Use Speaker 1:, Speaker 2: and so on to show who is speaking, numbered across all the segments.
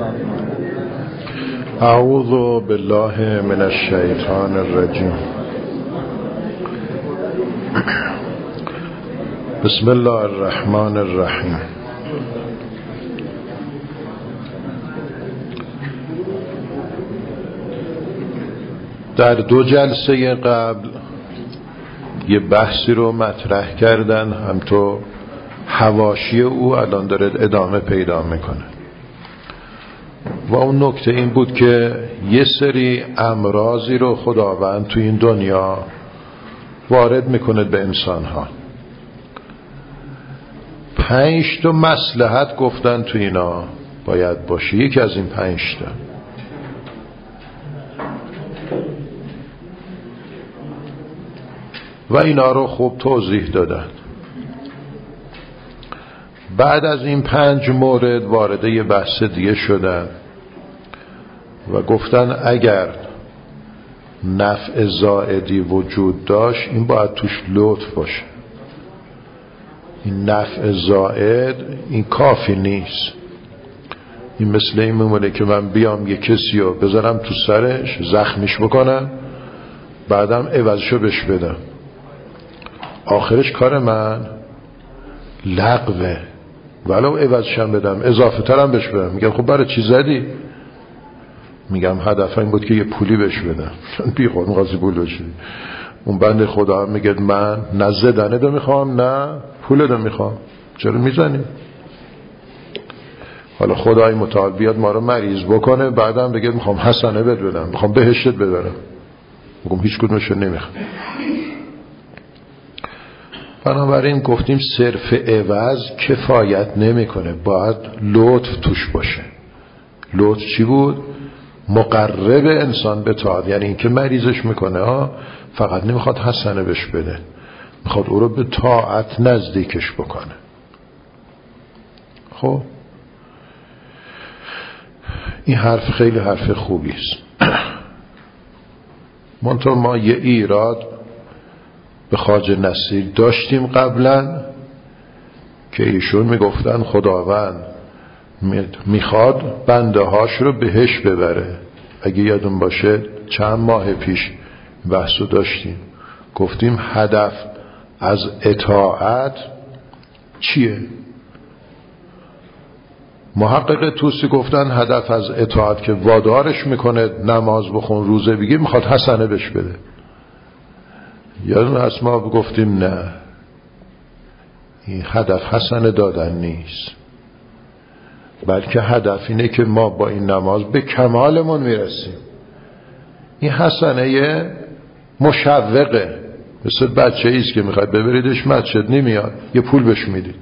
Speaker 1: اعوذ بالله من الشیطان الرجیم. بسم الله الرحمن الرحیم. در 2 جلسه قبل یه بحثی رو مطرح کردن، هم تو حواشی او الان داره ادامه پیدا میکنه و اون نکته این بود که یه سری امراضی رو خداوند تو این دنیا وارد میکنه به انسانها. 5 تا مصلحت گفتن تو اینا باید باشه. یکی از این 5 تا و اینا رو خوب توضیح دادن. بعد از این 5 مورد وارد یه بحث دیگه شدن و گفتن اگر نفع زائدی وجود داشت این باید توش لطف باشه. این نفع زائد این کافی نیست. این مثل این میمونه که من بیام یه کسی رو بذارم تو سرش زخمیش بکنم بعدم عوضشو بهش بدم، آخرش کار من لغوه. ولو عوضشم بدم اضافه ترم بهش بدم، میگم خب برای چی زدی؟ میگم هدف این بود که یه پولی بهش بدم. بی خود مقاضی پول بشه. اون بنده خدا هم میگه من نه زدنه دو میخوام نه پول دو میخوام، چرا میزنی؟ حالا خدای متعال بیاد ما رو مریض بکنه بعدم بگه میخوام حسنه بد بدم، میخوام بهشت ببرم، میگم هیچ کدومشو نمیخوام. بنابراین گفتیم صرف عوض کفایت نمیکنه، باید لطف توش باشه. لطف چی بود؟ مقرب انسان به طاعت، یعنی این که مریضش میکنه فقط نمیخواد حسنه بهش بده، میخواد او رو به طاعت نزدیکش بکنه. خب این حرف خیلی حرف خوبی است. منتها ما یه ایراد به خواجه نصیر داشتیم قبلا که ایشون میگفتن خداوند میخواد بنده هاش رو بهش ببره. اگه یادون باشه چند ماه پیش بحثو داشتیم، گفتیم هدف از اطاعت چیه؟ محقق توسی گفتن هدف از اطاعت که وادارش میکنه نماز بخون روزه بگیر میخواد حسنه بهش بده. یادون هست ما گفتیم نه، این هدف حسنه دادن نیست، بلکه هدف اینه که ما با این نماز به کمالمون میرسیم. این حسنه مشوقه، مثل بچه ایست که میخواد ببریدش مسجد نمیاد، یه پول بهش میدید.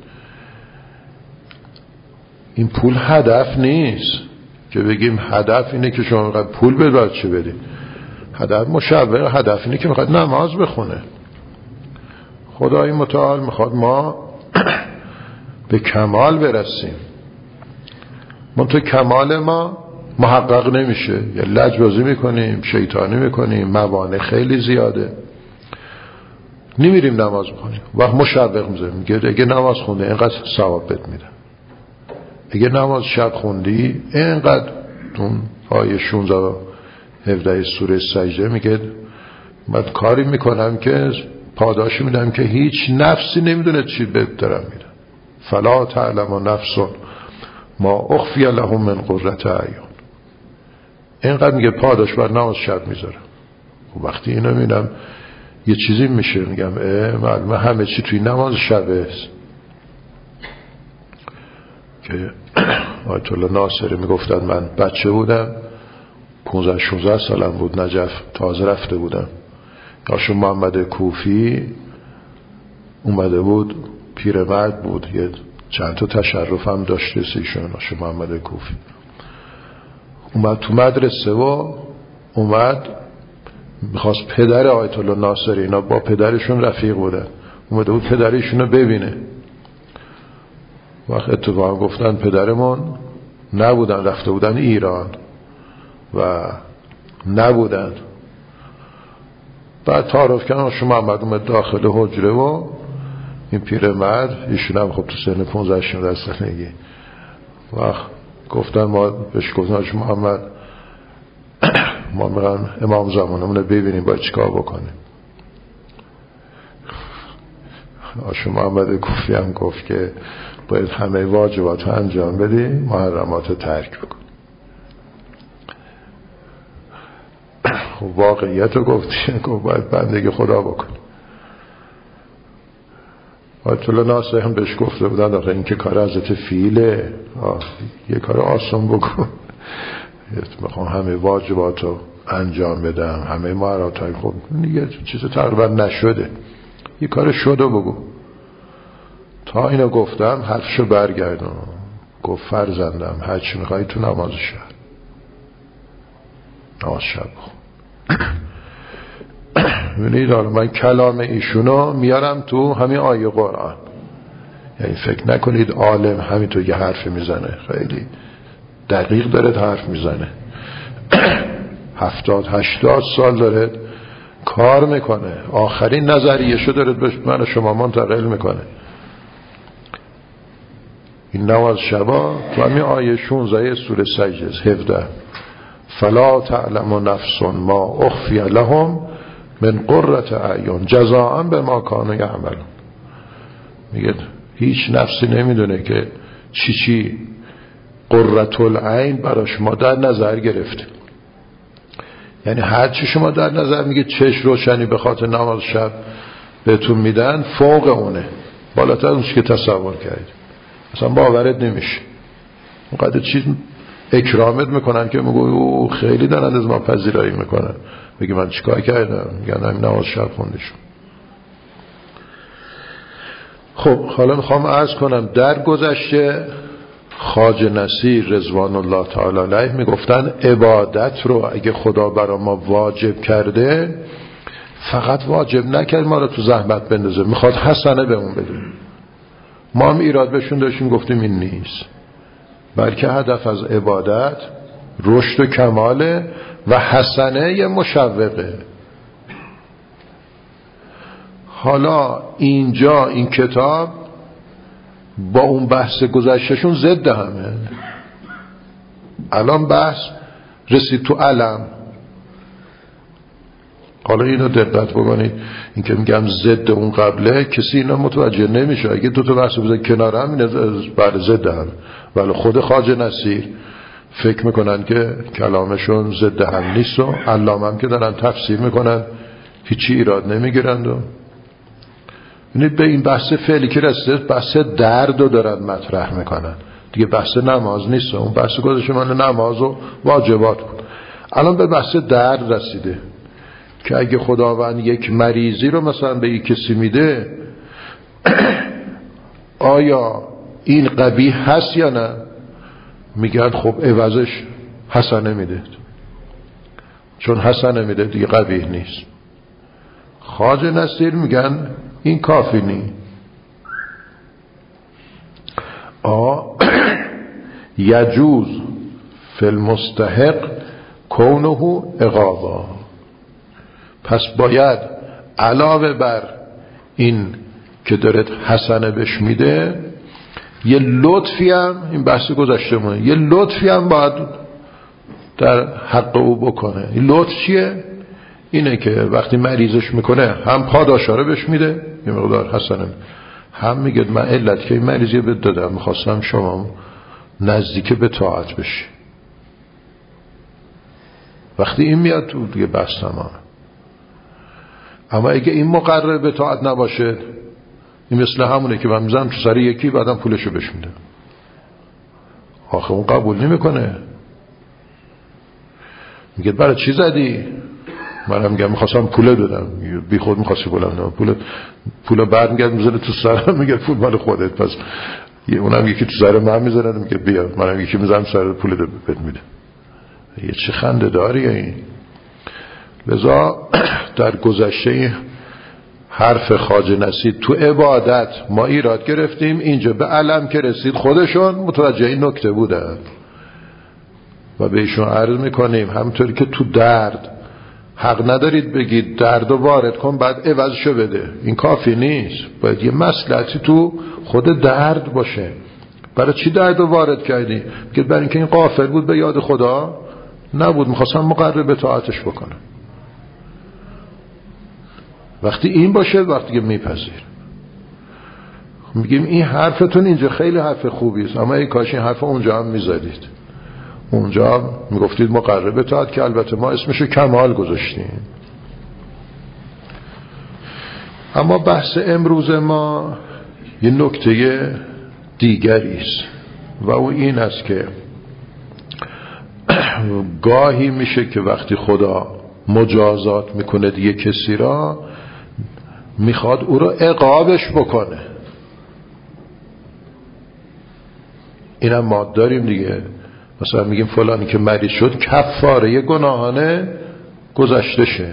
Speaker 1: این پول هدف نیست که بگیم هدف اینه که شما میخواد پول به بچه بدید. هدف مشوقه، هدف اینه که میخواد نماز بخونه. خدای متعال میخواد ما به کمال برسیم. من تو کمال ما محقق نمیشه، یا لجبازی میکنیم، شیطانی میکنیم، موانع خیلی زیاده، نمیریم نماز بخونیم. وقت مشوق میزنیم، میگه اگه نماز خونده اینقدر ثواب بهت میدم، اگه نماز شب خوندی اینقدر. اون آیه 16 و 17 سوره سجده میگه من کاری میکنم که پاداش میدم که هیچ نفسی نمیدونه چی بهترم میدم. فلا تعلم نفس ما اخفی لهم من قرة اعین. اینقدر میگه پاداش بر نماز شب میذارم. خب وقتی اینو میبینم یه چیزی میشه، میگم معلومه همه چی توی نماز شبه است. که آیت الله ناصری میگفتن من بچه بودم 15-16 سالم بود، نجف تازه رفته بودم، آشون محمد کوفی اومده بود، پیرمرد بود، یه چند تا تشرف هم داشته ایشون. آشون محمد کوفی اومد تو مدرسه و اومد میخواست پدر آیت الله ناصری، اینا با پدرشون رفیق بودن، اومده بود پدرشون رو ببینه. وقت اتفاقا گفتن پدرمون نبودن، رفته بودن ایران و نبودن. بعد تعارف کردن، شما محمد اومد داخل حجره و این پیرمرد، ایشون هم خب تو سن 15-16 سالگی وقت گفتن ما بهش گفتن حاج محمد ما میرم امام زمانمون رو ببینیم باید چیکار بکنیم. حاج محمد کوفی هم گفت که باید همه واجبات رو انجام بدی، محرمات رو ترک بکن. واقعیت رو گفت باید بندگی خدا بکن. آیت الله ناصحی هم بهش گفته بودن آخه این که کار حضرت فیله، یه کار آسان بکن. میخوام همه واجبات رو انجام بدم، همه محرمات های خب یه چیز تقریبا نشده، یه کار شده بگو. تا اینو گفتم حرفشو برگردم، گفت فرزندم هر چی میخوایی تو نماز شب ببینید من کلام ایشونو میارم تو همین آیه قرآن. یعنی فکر نکنید عالم همینطور یه حرف میزنه، خیلی دقیق داره حرف میزنه. 70-80 سال داره کار میکنه، آخرین نظریه‌شو داره به من و شما منتقل میکنه. این نماز شبا تو همین آیه 16 سوره سجده 17 فلا تعلم نفس ما اخفی لهم من قرة اعین جزاء بما کانوا یعملون. میگه هیچ نفسی نمیدونه که چی قرة العین براش ما در نظر گرفته. یعنی هر چی شما در نظر میگه چشم روشنی به خاطر نماز شب بهتون میدن فوق اونه، بالاتر اون چیزی که تصور کردید اصلا باورت نمیشه. اونقدر چیز اکرامت میکنن که میگو خیلی دارن از ما پذیرایی میکنن. بگی من چیکار کردم؟ میگن همین نماز شب خوندیشون. خب حالا میخوام عرض کنم در گذشته خواجه نصیر رضوان الله تعالی علیه میگفتن عبادت رو اگه خدا برای ما واجب کرده فقط واجب نکرد ما رو تو زحمت بندازه، میخواد حسنه بهمون بده. ما هم ایراد بهشون داشتیم گفتیم این نیست، بلکه هدف از عبادت رشد و کماله و حسنه یه مشوقه. حالا اینجا این کتاب با اون بحث گذشتشون ضد همه. الان بحث رسید تو علم. حالا اینو دقت بکنید، این که میگم ضد اون قبله کسی اینا متوجه نمیشه. اگه دو تا بحث بذار کنار هم اینه بر ضد هم، ولی خود خواجه نصیر فکر میکنن که کلامشون ضد هم نیست و علامه هم که دارن تفسیر میکنن هیچی ایراد نمیگیرند. و یعنی به این بحث فعلی که رسیده بحث درد رو دارن مطرح میکنن دیگه، بحث نماز نیست. اون بحث گذاشته من نماز و واجبات بود، الان به بحث درد رسیده که اگه خداوند یک مریضی رو مثلا به یک کسی میده آیا این قبیح هست یا نه؟ میگن خب عوضش حسنه میده، چون حسنه میده دیگه قبیح نیست. خواجه نصیر میگن این کافی نی. یجوز فی المستحق کونه عقابا. پس باید علاوه بر این که داره حسنه بهش میده یه لطفی هم، این بحث گذشته مونه، یه لطفی هم باید در حق او بکنه. این لطف چیه؟ اینه که وقتی مریضش میکنه هم پاداشاره بهش میده یه مقدار حسنه، هم میگه من علت که این مریضی بهت دادم میخواستم شما نزدیک به طاعت بشی. وقتی این میاد تو دیگه بس تمام. اما اگه این مقرر به طاعت نباشه این مثل همونه که من میزنم تو سر یکی بعدم پولشو بهش میدم. آخه اون قبول نمیکنه، میگه برای چی زدی؟ منم میگم میخواستم پول دادم. بی خود میخواستی بولم پول برمیگرد میذاره تو سرم، میگه پول مال خودت. پس اونم یکی تو سر من میذاره میگه بیا، منم یکی میذارم سر پول بهت میده. یه چه خنده داریه این. لذا در گذشته حرف خواجه نصیر تو عبادت ما ایراد گرفتیم، اینجا به علم که رسید خودشون متوجه این نکته بودن و بهشون عرض میکنیم همونطوری که تو درد حق ندارید بگید درد رو وارد کن بعد عوضشو بده، این کافی نیست. باید یه مصلحتی تو خود درد باشه، برای چی درد رو وارد کردی؟ میگه برای اینکه این غافل بود، به یاد خدا نبود، میخواستم مقرب به طاعتش بکنم. وقتی این باشه وقتی که میپذیر، میگیم این حرفتون اینجا خیلی حرف خوبی است، اما ای کاش این حرف اونجا هم میزدید، اونجا هم میگفتید مقرب به طاعت، که البته ما اسمشو کمال گذاشتیم. اما بحث امروز ما یه نکته دیگری است و او این است که گاهی میشه که وقتی خدا مجازات میکنه دیگه کسی را، میخواد او را عقابش بکنه. اینم ما داریم دیگه، مثلا میگیم فلانی که مریض شد کفاره گناهانه گذشته شه،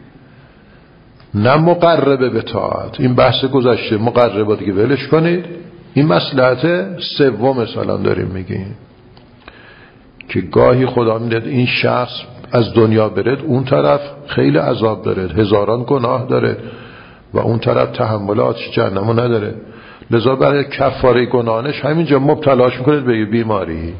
Speaker 1: نه مقربه به طاعت. این بحث گذشته مقربه دیگه ولش کنید. این مصلحت سوم مثلا داریم میگیم که گاهی خدا میدهد این شخص از دنیا برد، اون طرف خیلی عذاب داره، هزاران گناه داره و اون طرف تحمل آتش جهنمو نداره، لذا برای کفاره گناهانش همینجا مبتلاش میکنید به بیماری.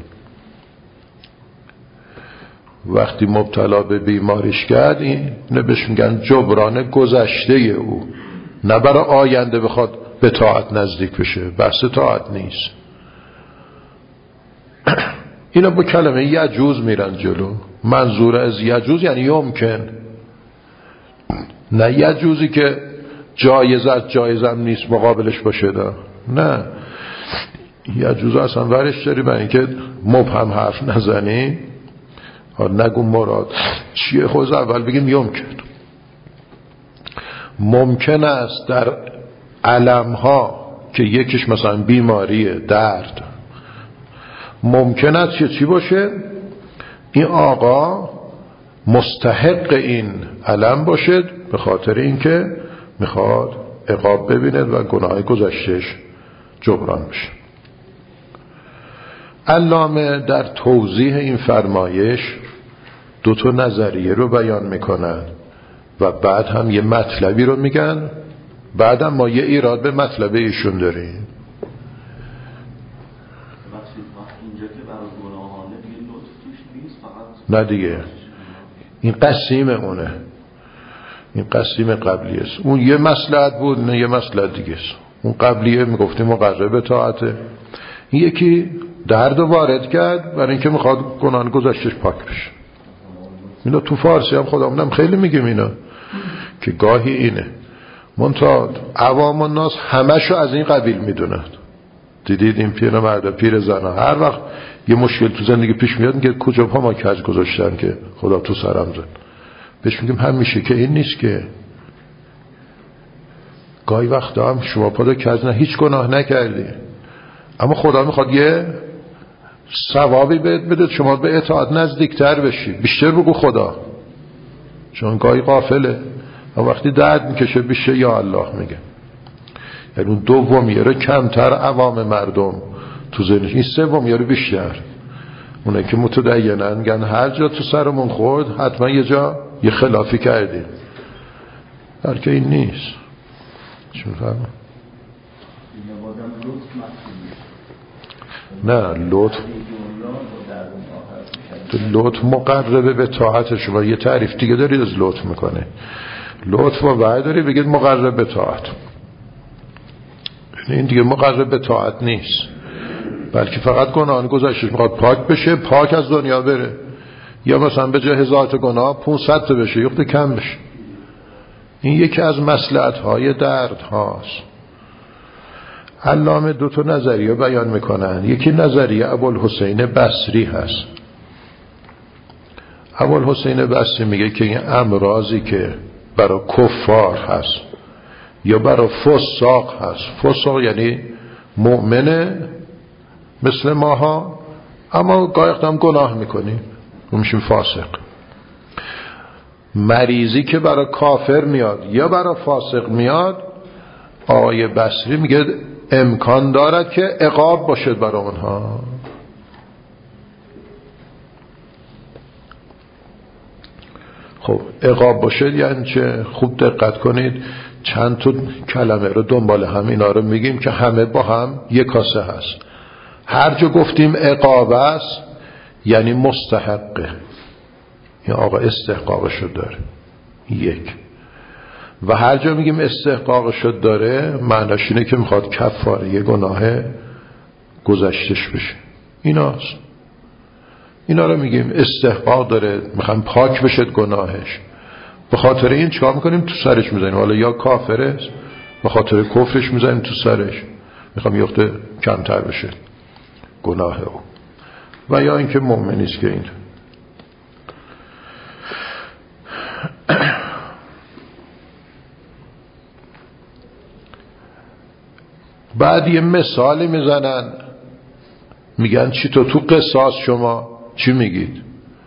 Speaker 1: وقتی مبتلا به بیماریش کرد، این بهش میگن جبران گذشته او، نه برای آینده بخواد به طاعت نزدیک بشه، بحث طاعت نیست. اینا با کلمه یجوز میرن جلو. منظور از یجوز یعنی یمکن، نه یجوزی که جایزم نیست مقابلش باشه دا. نه، یجوز اصلا ورش داری برای اینکه مبهم حرف نزنی، نگو مراد چیه، خود اول بگیم یمکن. ممکن است در علم ها که یکیش مثلا بیماری، درد، ممکن است چی باشه، این آقا مستحق این علم باشد به خاطر اینکه میخواد عقاب ببیند و گناه گذشتهش جبران بشه. علامه در توضیح این فرمایش دو تا نظریه رو بیان میکنن و بعد هم یه مطلبی رو میگن، بعد هم ما یه ایراد به مطلب ایشون داریم. نه دیگه، این قسیم اونه، این قسیم قبلی است. اون یه مصلحت بود، نه یه مصلحت دیگه است. اون قبلیه میگفتیم مقرب به طاعته، این یکی درد وارد کرد برای اینکه میخواد گناه گذشتش پاک بشه. اینا تو فارسی هم خودمونم خیلی میگیم اینا که گاهی اینه، منتها عوام الناس همشو از این قبیل میدونند. دیدید این پیر مرد پیر زن هر وقت یه مشکل تو زندگی پیش میاد میگه کجا پا ما کج گذاشتن که خدا تو سرم زد. بهش میگیم همیشه که این نیست، که گاهی وقتا هم شما پا کج نه، هیچ گناه نکردی، اما خدا میخواد یه ثوابی بهت بده، شما به اطاعت نزدیکتر بشی. بیشتر بگو خدا، چون گاهی غافله و وقتی درد میکشه بیشتر یا الله میگه. یعنی اون دومیه رو کمتر عوام مردم تو ذهنش، این سومیه رو بیشتر. اونه که متدینن میگن هر جا تو سرمون خورد حتما یه جا یه خلافی کردیم، در که این نیست. چون فهمم نه، لطف مقربه به طاعت شما. یه تعریف دیگه دارید از لطف میکنه، لطف و وعده داری بگید مقرب به طاعت. این دیگه مقرب به طاعت نیست، بلکه فقط گناه گذشتش میخواد پاک بشه، پاک از دنیا بره، یا مثلا به جای 1000 تا گناه 500 تا بشه، یا کم بشه. این یکی از مصلحت های درد هاست. علامه دو تا نظریه بیان میکنن. یکی نظریه ابوالحسین بصری هست. ابوالحسین بصری میگه که این امراضی که برای کفار هست یا برای فساق هست، فساق یعنی مؤمنه مثل ماها اما گاهی هم گناه میکنیم و میشیم فاسق. مریضی که برای کافر میاد یا برای فاسق میاد، آقای بصری میگه امکان دارد که عقاب باشد برای اونها. خب عقاب باشد یعنی چه؟ خوب دقت کنید، چند تا کلمه رو دنبال هم اینا رو میگیم که همه با هم یک کاسه هست. هر جا گفتیم عقاب است یعنی مستحقه، این آقا استحقاقشو داره. یک. و هر جا میگیم استحقاقشو داره معناش اینه که میخواد کفاره یه گناه گذشتش بشه. ایناست، اینا رو میگیم استحقاق داره، میخوام پاک بشه گناهش. به خاطر این چیکار میکنیم؟ تو سرش میزنیم. حالا یا کافره، به خاطر کفرش میزنیم تو سرش، میخوام یخته کمتر بشه گناه او. و یا اینکه مؤمنی است که این بعد یه مثالی میزنن، میگن چی تو قصاص شما چی میگید؟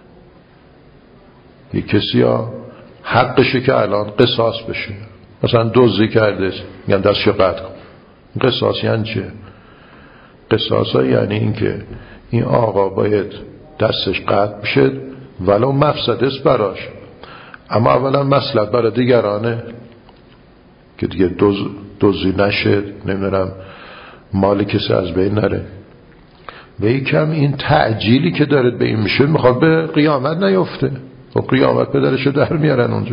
Speaker 1: یه کسی ها حقشه که الان قصاص بشه، مثلا دزدی کرده میگن دستشو قطع کن. قصاص یعنی چه؟ قصاص یعنی این که این آقا باید دستش قطع بشه ولو مفسده است براش، اما اولا مصلحت برای دیگرانه که دیگه دزدی نشه، نمیدونم مال کسی از بین نره. و یکم این تعجیلی که دارد به این میشه میخواد به قیامت نیفته. و قیامت پدرشو در میارن اونجا.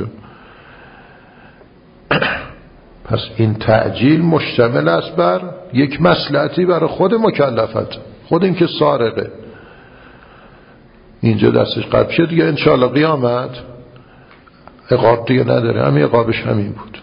Speaker 1: پس این تعجیل مشتمل است بر یک مصلحتی برای خود مکلفت، خود این که سارقه اینجا دستش قطع شد دیگه انشاءالله قیامت عقاب دیگه نداره، همین عقابش همین بود.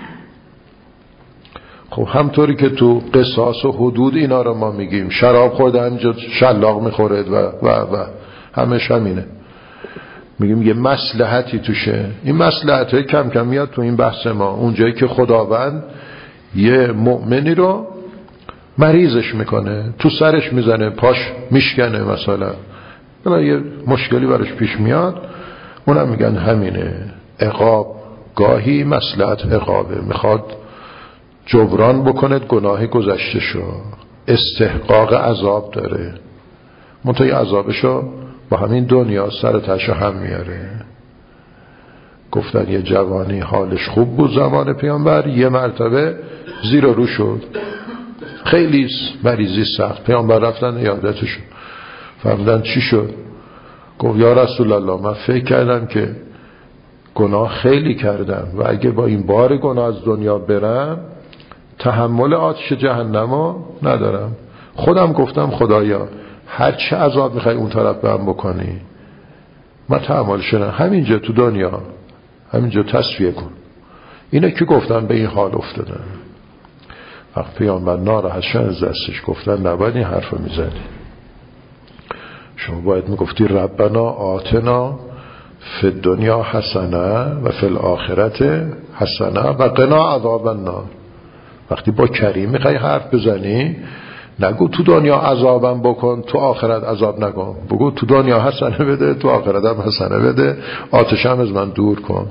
Speaker 1: خب همطوری که تو قصاص و حدود اینا رو ما میگیم، شراب خورده همینجا شلاق میخوره و همش همینه، میگیم یه مصلحتی توشه. این مصلحته کم کم میاد تو این بحث ما، اونجایی که خداوند یه مؤمنی رو مریضش میکنه، تو سرش میزنه، پاش میشکنه مثلا، یه مشکلی براش پیش میاد، اونم میگن همینه عقاب. گاهی مصلحت عقابه، میخواد جبران بکنه گناه گذشته شو، استحقاق عذاب داره، منتهی عذابشو با همین دنیا سر تشو هم میاره. گفتن یه جوانی حالش خوب بود زمان پیامبر، یه مرتبه زیر و رو شد، خیلی مریضی سخت، پیامبر رفتن عیادتشون، فرمودن چی شد؟ گفت یا رسول الله من فکر کردم که گناه خیلی کردم و اگه با این بار گناه از دنیا برم تحمل آتش جهنمو ندارم. خودم گفتم خدایا هر چه عذاب میخوای اون طرف بهم بکنی من تحمل شدم، همینجا تو دنیا همینجا تصفیه کن. اینه که گفتن به این حال افتادن. وقت پیامبر ناراحت شدن از دستش، گفتن نباید این حرف رو میزنی، شما باید میگفتی ربنا آتنا فی الدنیا حسنه و فی الاخرت حسنه و قنا عذاب النار. وقتی با کریم میخوای حرف بزنی نگو تو دنیا عذابم بکن تو آخرت عذاب نکن، بگو تو دنیا حسنه بده تو آخرت هم حسنه بده، آتشم از من دور کن.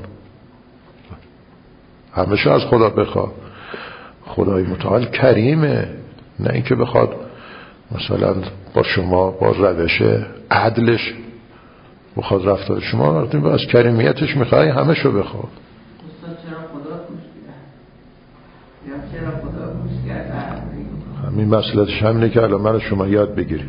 Speaker 1: همیشه از خدا بخواد، خدای متعال کریمه، نه اینکه بخواد مثلا با شما با روش عدلش بخواد رفتار شما، وقتی از کریمیتش میخوای همه شو بخواد. همین مسئلتش همینه که الان من شما یاد بگیریم.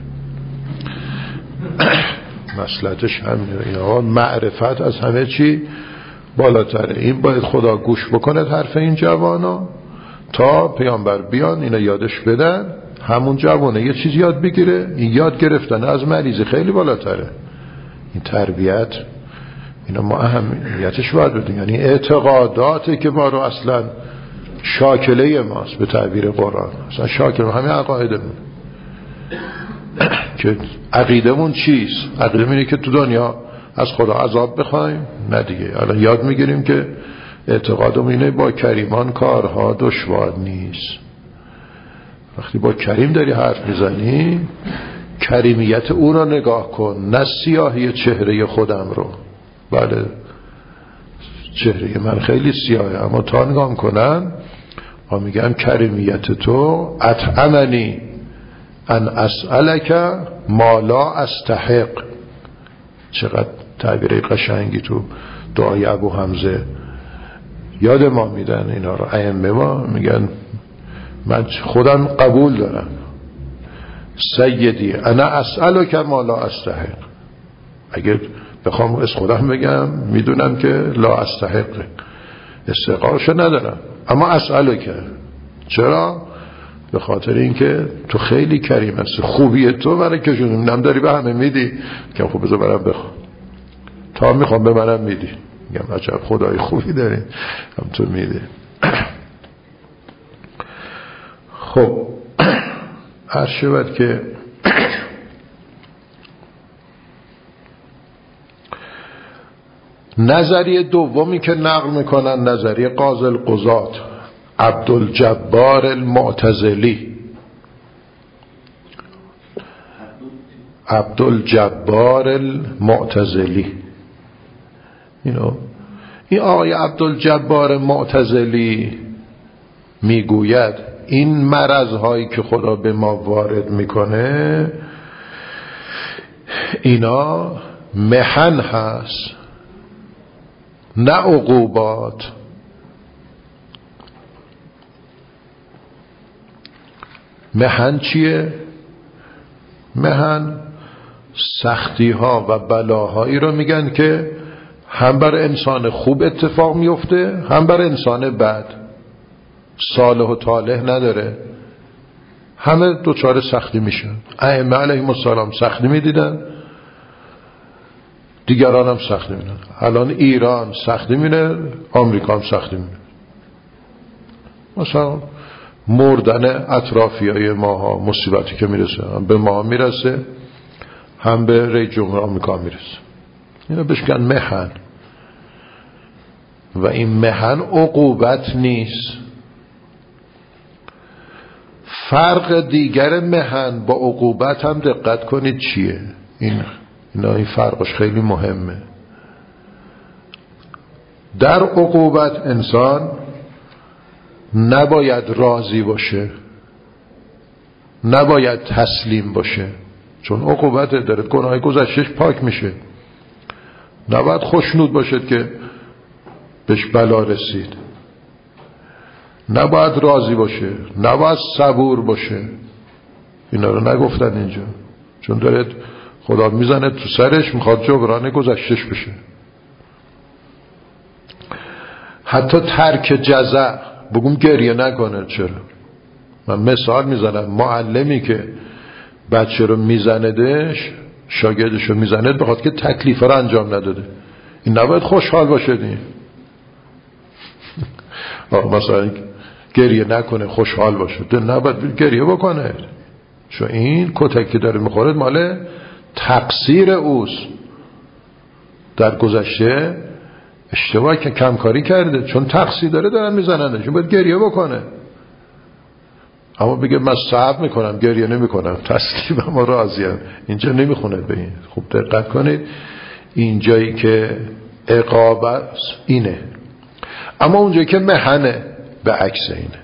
Speaker 1: مسئلتش همینه، معرفت از همه چی بالاتره. این باید خدا گوش بکنه حرف این جوانا تا پیامبر بیان اینا یادش بدن، همون جوانه یه چیز یاد بگیره. این یاد گرفتن از مریضی خیلی بالاتره. این تربیت اینا ما اهمیتش باید بدیم، یعنی اعتقاداتی که ما رو اصلا شاکله ماست به تعبیر قرآن، اصلا شاکله همین عقایدمون که عقیدمون چیست؟ عقیدمون اینه که تو دنیا از خدا عذاب بخوایم؟ نه دیگه. الان یاد میگیریم که اعتقادمون اینه با کریمان کارها دشوار نیست. وقتی با کریم داری حرف میزنی کریمیت او را نگاه کن، نه سیاهی چهره خودم رو. بله چهره من خیلی سیاهه، اما تا نگاه کنن ما میگم کریمیت تو اطعمنی ان اسألک ما لا استحق. چقدر تعبیر قشنگی تو دعای ابو حمزه یاد ما میدن اینا رو. ائمه ما میگن من خودم قبول دارم سیدی انا اسألک ما لا استحق. اگه بخوام از خودم بگم میدونم که لا استحق، استحقاقشو ندارم، اما اسألک. چرا؟ به خاطر اینکه تو خیلی کریم هستی، خوبی تو برای کشوندم داری به همه میدی که خوب بذار برم بخوام، تا میخوام به منم میدی. میگم عجب خدای خوبی داری هم تو میدی. خب عرض شود که نظریه دومی که نقل میکنن نظریه قاضی القضات عبدالجبار المعتزلی. عبدالجبار المعتزلی این آقای عبدالجبار معتزلی میگوید این مرض‌هایی که خدا به ما وارد میکنه اینا محن هست نه عقوبات. محن چیه؟ محن سختی ها و بلاهایی رو میگن که هم بر انسان خوب اتفاق میفته هم بر انسان بد، صالح و طالح نداره، همه دوچار سختی میشن. ائمه علیهم السلام سختی میدیدن، دیگران هم سختی میدن. الان ایران سختی میده، آمریکا هم سختی میده. مثلا مردن اطرافیای ماها، مصیبتی که میرسه هم به ما میرسه هم به رئیس جمهور آمریکا میرسه. اینا بهش میگن محن. و این محن عقوبت نیست. فرق دیگر محن با عقوبت هم دقت کنید چیه. این فرقش خیلی مهمه. در عقوبت انسان نباید راضی باشه، نباید تسلیم باشه، چون عقوبت داره گناه گذشتهش پاک میشه. نباید خوشنود باشد که بهش بلا رسید، نباید راضی باشه، نباید صبور باشه. اینا رو نگفتن اینجا، چون داره خدا میزنه تو سرش، میخواد جبران گذشتهش بشه. حتی ترک جزع، بگم گریه نکنه. چرا؟ من مثال میزنم، معلمی که بچه رو میزندش، شاگردش رو میزنه بخاطر که تکلیف رو انجام نداده، این نباید خوشحال باشه. این مثلا گریه نکنه خوشحال باشه، نباید گریه بکنه، چون این کتک که داره میخوره مال تقصیر اوست. در گذشته اشتباه که کمکاری کرده، چون تقصیر داره دارن میزننش، باید گریه بکنه. اما بگه من صبر میکنم گریه نمیکنم تسلیمم و راضیم، اینجا نمیخونه به این. خوب دقت کنید، اینجایی که عقاب اینه، اما اونجایی که محنه به عکس اینه.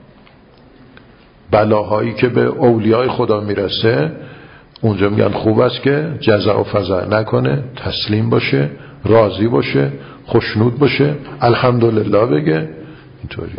Speaker 1: بلاهایی که به اولیای خدا میرسه اونجا میگن خوب است که جزع و فزع نکنه، تسلیم باشه، راضی باشه، خوشنود باشه، الحمدلله بگه. اینطوری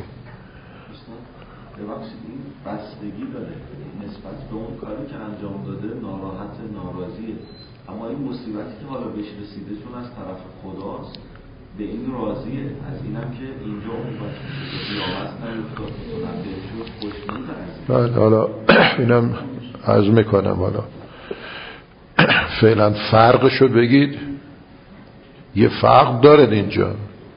Speaker 2: بستگی داره نسبت به اون کاری که انجام داده، ناراحت ناراضیه، اما این مصیبتی که حالا بهش رسیده چون از طرف خداست به این راضیه. از اینم که اینجا اون قیامت نیفتاد مثلا بهش خوشنود.
Speaker 1: حالا اینم عرض میکنم، حالا فعلا فرقشو بگید. یه فرق داره اینجا.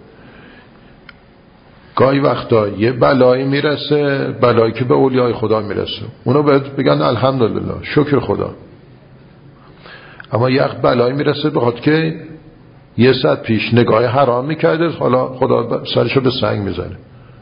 Speaker 1: گاهی وقتا یه بلایی میرسه، بلایی که به اولیای خدا میرسه، اونو باید بگن الحمدلله، شکر خدا. اما یک بلایی میرسه بخاطر که یه ساعت پیش نگاه حرام میکرده، حالا خدا سرشو به سنگ میزنه.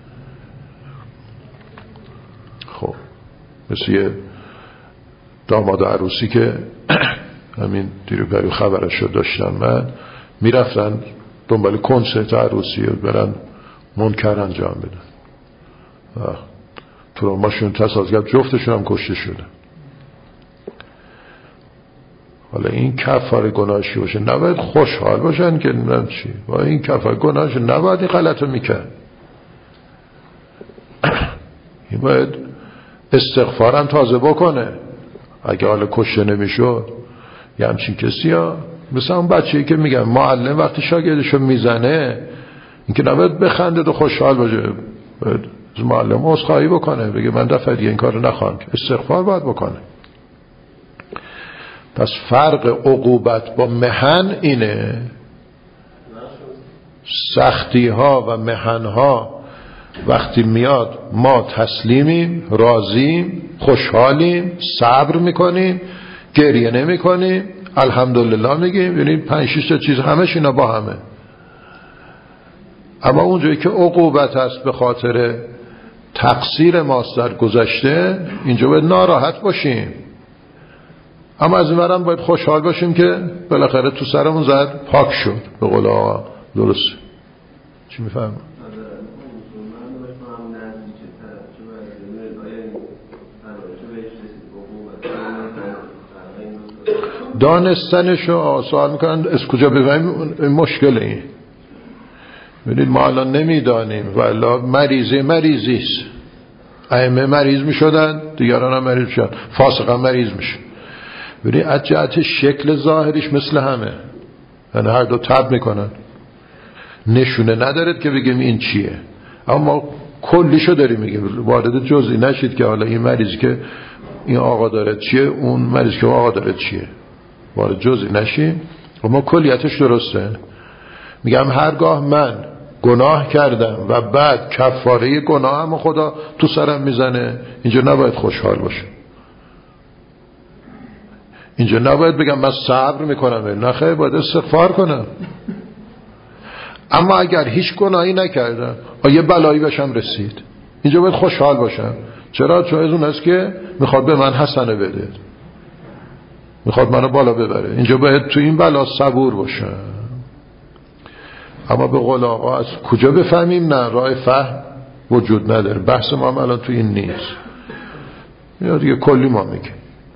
Speaker 1: خب مثل یه داماد عروسی که همین دیروز خبرشو داشتم من، میرفتن دنبال کنسرت عروسی برن منکر انجام بدن، تروماشون تصادف جفتشون هم کشته شدن. حالا این کفاره گناهشی باشه، نباید خوشحال باشن که نمیدونم چی، و این کفاره گناهشی نباید این غلط رو میکرد. این باید استغفارم تازه بکنه. اگه حالا کشته نمیشد یه همچین کسی ها مثل اون بچه‌ای که میگن معلم وقتی شاگردشو میزنه اینکه نباید بخنده و خوشحال باشه، باید معلم عذرخواهی بکنه، بگه من دفعه دیگه این کارو نخواهم، استغفار باید بکنه. پس فرق عقوبت با محن اینه، سختی ها و محن ها وقتی میاد ما تسلیمیم، راضیم، خوشحالیم، صبر میکنیم، گریه نمیکنیم، الحمدلله میگیم، یعنی 5-6 تا چیز همش اینا با همه. اما اونجایی که عقوبت هست به خاطر تقصیر ماست در گذشته، اینجا باید ناراحت باشیم، اما از این ورم باید خوشحال باشیم که بالاخره تو سرمون زد پاک شد. به قول آقا درست. چی میفهم؟ دانستنشو سوال میکنن از کجا بفهمیم این مشکله. این ببینید ما الان نمیدانیم والا مریضیست. ائمه مریض میشدن، دیگران هم مریض میشدن، فاسق هم مریض میشه. ببینید از جهت شکل ظاهریش مثل همه، یعنی هر دو تب میکنن، نشونه ندارد که بگیم این چیه، اما ما کلیشو داریم میگیم. وارد جزئی نشید که حالا این مریضی که این آقا داره چیه، اون مریض که آقا داره چیه، وارد جزئی نشیم. اما کلیتش درسته. میگم هرگاه من گناه کردم و بعد کفاره گناهم خدا تو سرم میزنه، اینجا نباید خوشحال باشه، اینجا نباید بگم من صبر میکنم، نه خیر، باید استغفار کنم. اما اگر هیچ گناهی نکردم یه بلایی بشم رسید، اینجا باید خوشحال باشم. چرا؟ چون از اون است که میخواد به من حسنه بده، میخواد منو بالا ببره. اینجا باید تو این بلا صبور باشم. اما به قول آقا از کجا بفهمیم؟ نه، راه فهم وجود نداره. بحث ما هم الان تو این نیست، یا دیگه کلی ما میگه.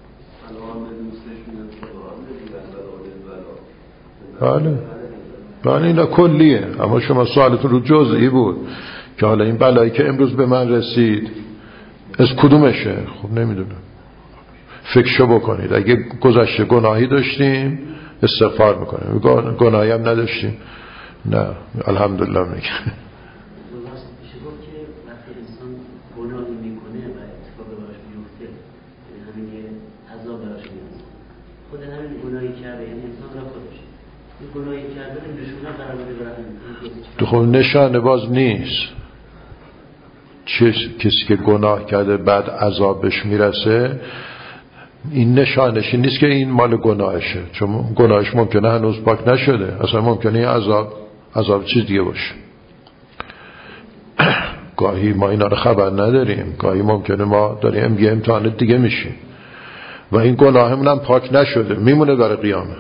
Speaker 1: بله اینا کلیه. اما شما سوالتون رو جزئی بود که حالا این بلایی که امروز به من رسید از کدومشه؟ خب نمیدونم، فکرشو بکنید. اگه گذشته گناهی داشتیم استغفار میکنیم، گناهی هم نداشتیم نه الحمدلله میگه.
Speaker 3: میشه گفت که وقتی انسان گناهی میکنه و اتفاق براش میفته، همین یه عذاب براش میاد، خود همین گناهی کرده، یعنی انسان را خودش این گناهی کرده نشونه قرار بده برای
Speaker 1: تو. خب نشانه باز نیست. کسی که گناه کرده بعد عذابش میرسه، این نشانش این نیست که این مال گناهشه، چون گناهش ممکنه هنوز پاک نشده، اصلا ممکنه این عذاب چیز دیگه باشه. گاهی ما اینا رو خبر نداریم، گاهی ممکنه ما داریم یه امتحان دیگه میشیم و این گناهمون هم پاک نشده، میمونه برای قیامت.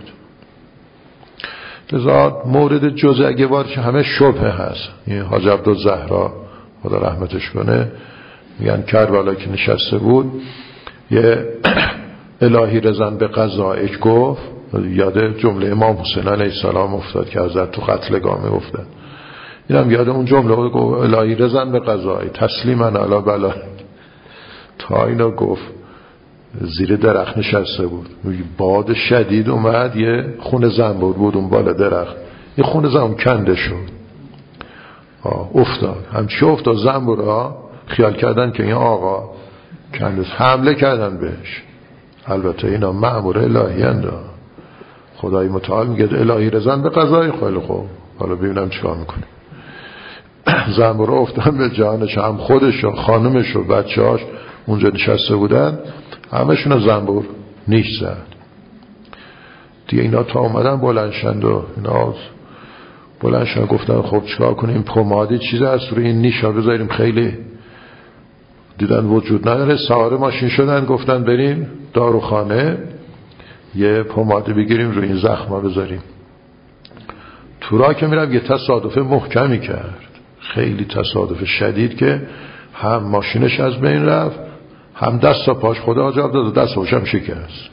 Speaker 1: لذا مورد جزء اگه وارش همه شبهه هست. این حاج عبدالزهرا خدا رحمتش کنه میگن کربلا که نشسته بود یه الهی رضن به قضایک گفت، یاد جمله امام حسین علیه السلام افتاد که حضرت تو قتلگاه گفتن. اینم یاد اون جمله گفت الهی رضن به قضایک تسلیما علی بلا. تا اینا گفت زیر درخت نشسته بود، باد شدید اومد، یه خونه زنبور بود اون بالا درخت، یه خونه زنبور کنده شد، افتاد. همچی افتاد زنبورا خیال کردن که این آقا کنده، حمله کردن بهش. البته اینا مأمور الهی هستند، خدای متعال میگه الهی رضن به قضای. خیلی خوب، حالا ببینم چیکار میکنه. زنبورا افتادن به جانش، هم خودش و خانمش و بچه‌هاش اونجا نشسته بودن، همشون زنبور نیش زد. دیگه اینا تا اومدن بلندشند و اینا بلندشند گفتن خب چیکار کنیم، پمادی چیز هست روی این نیشا بذاریم؟ خیلی دیدن وجود نداره، سوار ماشین شدن، گفتن بریم داروخانه یه پمادی بگیریم روی این زخما بذاریم. تو راه که میرم یه تصادف محکمی کرد، خیلی تصادف شدید که هم ماشینش از بین رفت، هم دست و پاش خدا عجب داد و دست و پاشم شکست.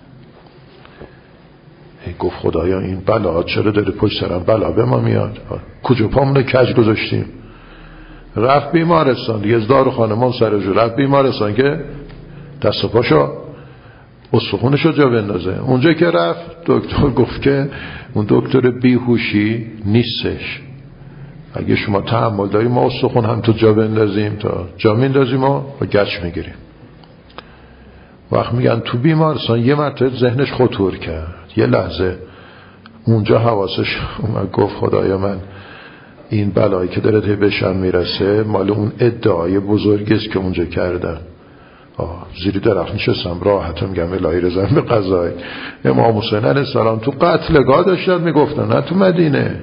Speaker 1: گفت خدایا این بلا چرا داره پشت سرم بلا به ما میاد؟ کجا پامونو کج گذاشتیم؟ رفت بیمارستان دیگه، از داروخانه منصرف شد، رفت بیمارستان که دست و پاشو استخونشو جا بندازه. اونجا که رفت دکتر گفت که اون دکتر بیهوشی نیستش، اگه شما تحمل داری ما استخون هم تو جا بندازیم، تا جا میندازیم و گچ میگیریم. وقت میگن تو بیمارستان یه مرتبه ذهنش خطور کرد، یه لحظه اونجا حواسش اومد، گفت خدایا من این بلایی که داره بهشم میرسه مال اون ادعای بزرگی است که اونجا کردم. زیری درخت نشستم راحتم، میگم الهی رضا به قضای. امام حسین علیه السلام تو قتلگاه داشتن میگفتن، نه تو مدینه.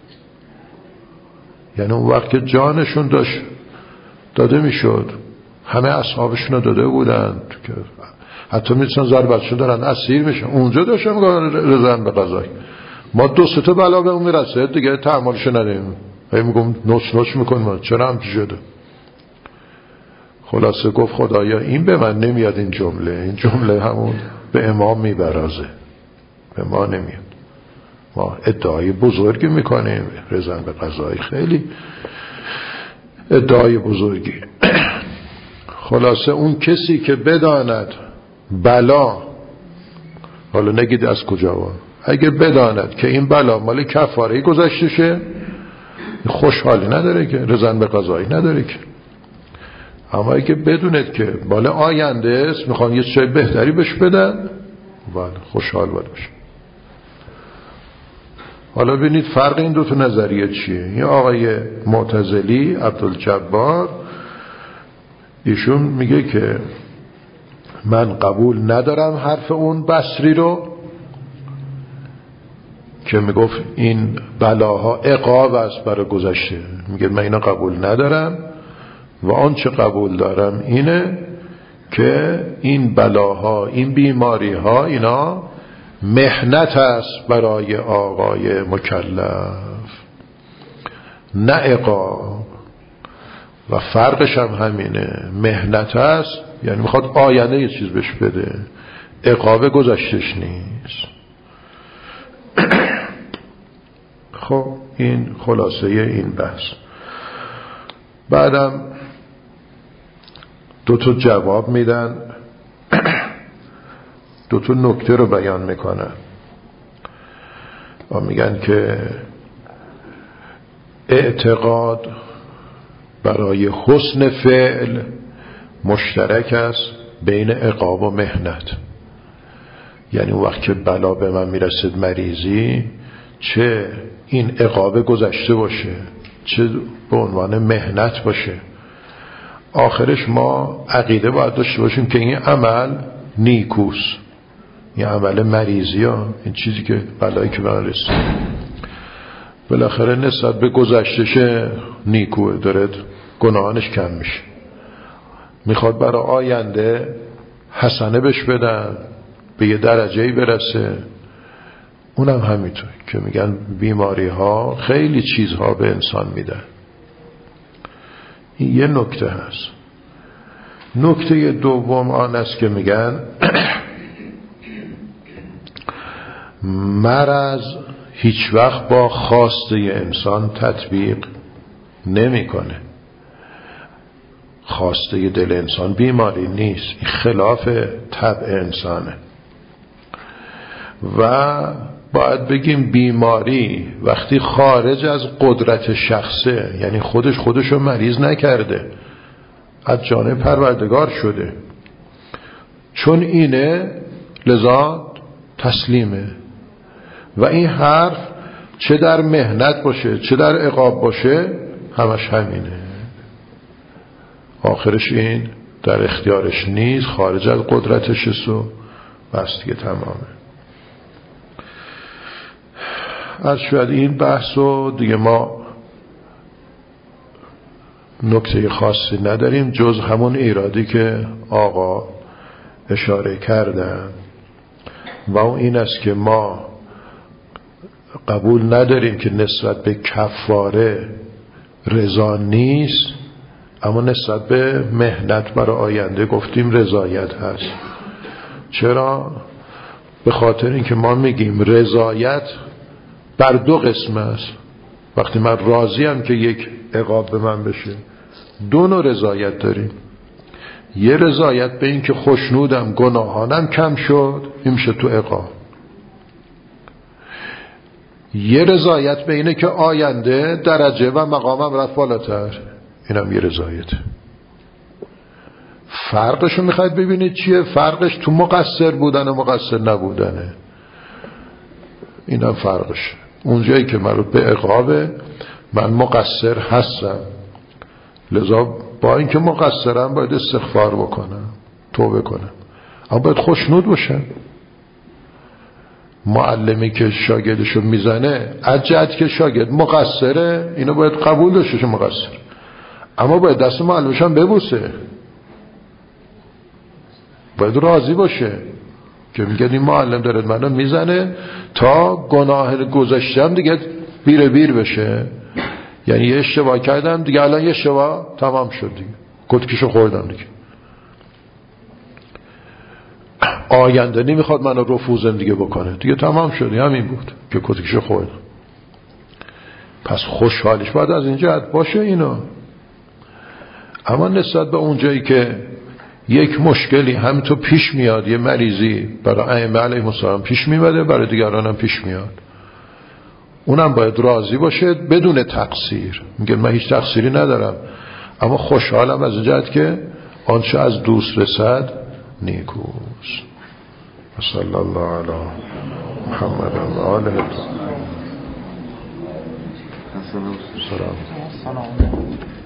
Speaker 1: یعنی اون وقت که جانشون داشت داده میشد، همه اصحابشون رو داده بودن، حتی میتونن ضربتشون دارن اسیر میشن، اونجا داشتن میگن رضا به قضای. ما 2-3 تا بلا به اون میرسه دیگه تحملش نداریم، میگم نوش میکنیم چرا همچی شده. خلاصه گفت خدایا این به من نمیاد، این جمله همون به امام میبرازه، به ما نمیاد. ما ادعای بزرگی میکنیم، رضا به قضای خیلی ادعای بزرگی. خلاصه اون کسی که بداند بلا، حالا نگید از کجا و اگه بداند که این بلا مال کفاره گذشته شه، خوشحالی نداره که، رضا به قضای نداره که. اما اگه بدونید که مال آینده است، میخوان یه چیز بهتری بهش بدن، بله خوشحال باشه. حالا ببینید فرق این دو تا نظریه چیه. این آقای معتزلی عبدالجبار ایشون میگه که من قبول ندارم حرف اون بصری رو که میگفت این بلاها عقاب است برای گذشته. میگه من اینو قبول ندارم و آنچه قبول دارم اینه که این بلاها، این بیماریها، اینا محنت است برای آقای مکلف، نه عقاب. و فرقش هم همینه، محنت است یعنی میخواد آینده یه چیز بهش بده، عقاب گذشتش نیست. خب این خلاصه این بحث. بعدم 2 تا جواب میدن، 2 تا نکته رو بیان میکنن و میگن که اعتقاد برای حسن فعل مشترک است بین عقاب و محنت. یعنی وقت که بلا به من میرسد، مریضی، چه این عقاب گذشته باشه چه به عنوان محنت باشه، آخرش ما عقیده باید داشته باشیم که این عمل نیکوست، این عمل مریضی ها، این چیزی که بلایی که به من رسید بالاخره نسبت به گذشتش نیکوه، داره گناهانش کم میشه، میخواد برای آینده حسنه بهش بدن، به یه درجه‌ای برسه. اونم همینطور که میگن بیماری ها خیلی چیزها به انسان میدن. این یه نکته هست. نکته دوم آن است که میگن مرض هیچ وقت با خواسته انسان تطبیق نمیکنه. خواسته دل انسان بیماری نیست، این خلاف طبع انسانه. و باید بگیم بیماری وقتی خارج از قدرت شخصه، یعنی خودشو مریض نکرده، از جانب پروردگار شده، چون اینه لذا تسلیمه. و این حرف چه در محنت باشه چه در عقاب باشه همش همینه، آخرش این در اختیارش نیست، خارج از قدرتش و بس دیگه تمامه. از شاید این بحث رو دیگه ما نکته خاصی نداریم جز همون ایرادی که آقا اشاره کردن و اون این است که ما قبول نداریم که نسبت به کفاره رضا نیست، اما نسبت به محنت برای آینده گفتیم رضایت هست. چرا؟ به خاطر اینکه ما میگیم رضایت بر 2 قسم است. وقتی من راضیم که یک عقاب به من بشه، 2 نوع رضایت داریم. یه رضایت به این که خوشنودم گناهانم کم شد، این میشه تو عقاب. یه رضایت به اینه که آینده درجه و مقامم رفت بالاتر، اینم یه رضایت. فرقشو میخواید ببینید چیه؟ فرقش تو مقصر بودن و مقصر نبودنه. اینم فرقش. اونجایی که مربوط به عقابه، من مقصر هستم، لذا با اینکه مقصرم باید استغفار بکنم، توبه کنم، اما باید خوشنود باشم. معلمی که شاگردشو میزنه عجد که شاگرد مقصره، اینو باید قبول داشته شه مقصر، اما باید دست معلمش هم ببوسه، باید راضی باشه که میگه این معلم داره منو میزنه تا گناه گذاشتم دیگه بیر بشه. یعنی یه اشتباه کردم دیگه، الان یه اشتباه تمام شد دیگه، کتکشو خوردم دیگه، آینده نمیخواد منو رفوع زندگی بکنه دیگه، تمام شد. همین بود که کتکشو خوردم. پس خوشحالیش باید از این جهت باشه اینو. اما نسبت به اونجایی که یک مشکلی همینطور پیش میاد، یه مریضی برای ائمه علیهم السلام پیش میاد، برای دیگران هم پیش میاد، اونم باید راضی باشه بدون تقصیر. میگه من هیچ تقصیری ندارم، اما خوشحالم از جهت که آنچه از دوست رسد نیکوست. صلی الله علی محمد و آله الطاهرین.